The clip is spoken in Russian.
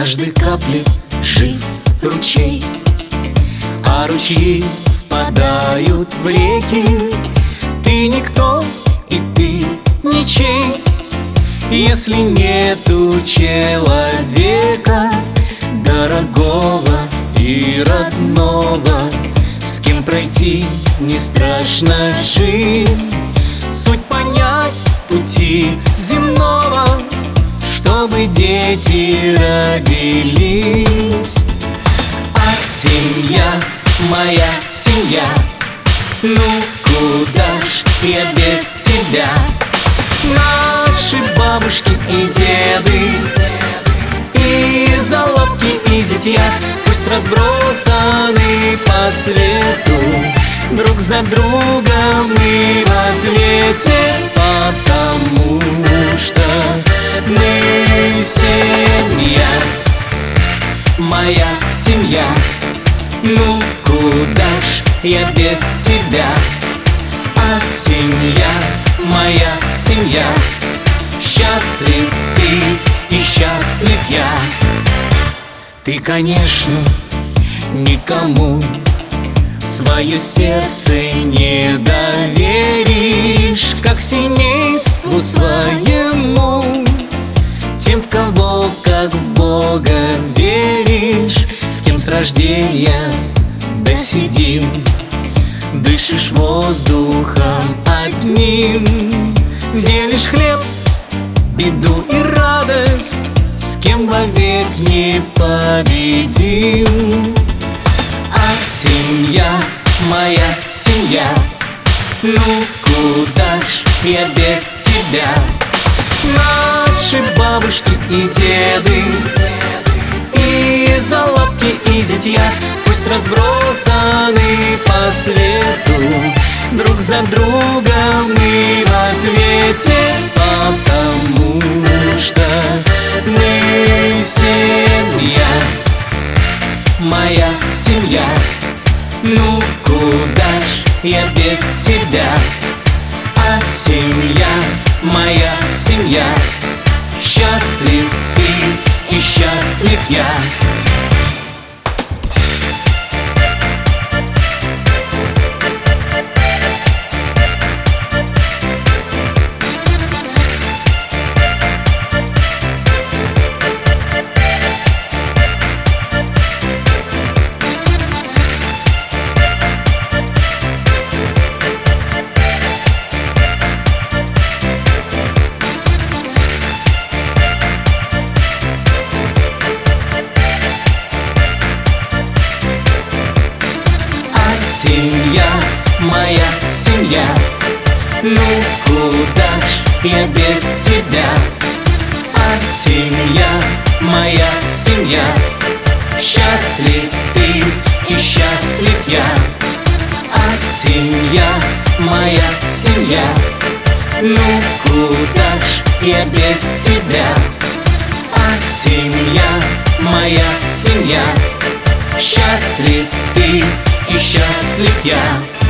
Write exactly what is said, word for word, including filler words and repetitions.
каждой капле жив ручей, а ручьи впадают в реки. Ты никто, и ты ничей, если нету человека дорогого и родного, с кем пройти не страшно жизнь, суть понять пути земного, чтобы дети родились. А семья, моя семья, ну куда ж я без тебя? Наши бабушки и деды, и заловки, и зятья, пусть разбросаны по свету, друг за другом мы в ответе, потому что мы семья, моя семья. Ну куда ж я без тебя? А семья, моя семья, счастлив ты и счастлив я. Ты, конечно, никому свое сердце не доверишь, как семейству своему, тем, в кого как в Бога веришь, с кем с рождения досидим, дышишь воздухом одним, делишь хлеб, беду и радость, с кем вовек не победим. А семья, моя семья, ну куда ж я без тебя? Наши бабушки и деды, и заловки, и зятья, пусть разбросаны по свету, друг за другом мы в ответе, потому что мы семья, моя семья. Ну куда ж я без тебя? А семья, моя семья, счастлив ты и счастлив я. Семья, моя семья, ну куда ж я без тебя? А семья, моя семья, счастлив ты и счастлив я. А семья, моя семья, ну куда ж я без тебя? А семья, моя семья, счастлив ты и счастлив я.